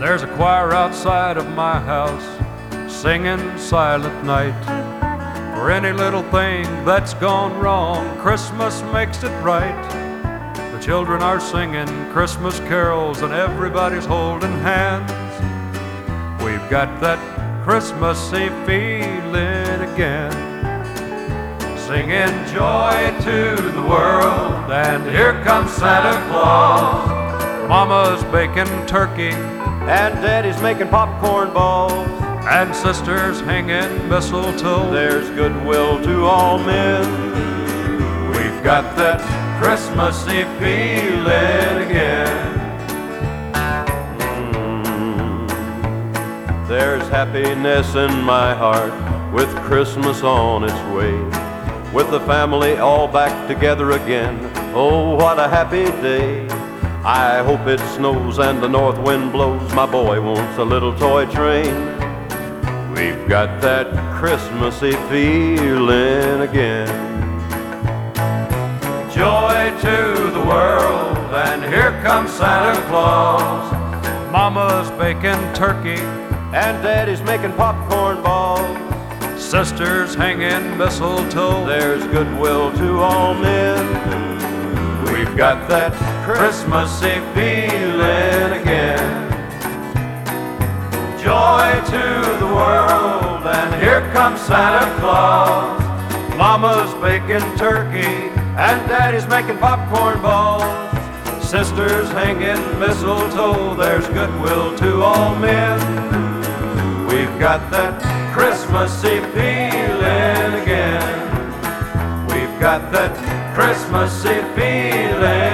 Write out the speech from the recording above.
There's a choir outside of my house singing Silent Night. For any little thing that's gone wrong, Christmas makes it right. The children are singing Christmas carols and everybody's holding hands. We've got that Christmassy feeling again. Singing joy to the world, and here comes Santa Claus. Mama's baking turkey, and Daddy's making popcorn balls, and Sister's hanging mistletoe. There's goodwill to all men. We've got that Christmassy feeling again. There's happiness in my heart with Christmas on its way, with the family all back together again. Oh, what a happy day. I hope it snows and the north wind blows. My boy wants a little toy train. We've got that Christmassy feeling again. Joy to the world, and here comes Santa Claus. Mama's baking turkey, and Daddy's making popcorn balls. Sister's hanging mistletoe. There's goodwill to all men. We've got that Christmassy feeling again. Joy to the world, and here comes Santa Claus. Mama's baking turkey, and Daddy's making popcorn balls. Sister's hanging mistletoe. There's goodwill to all men. We've got that Christmassy feeling again. We've got that Christmassy feeling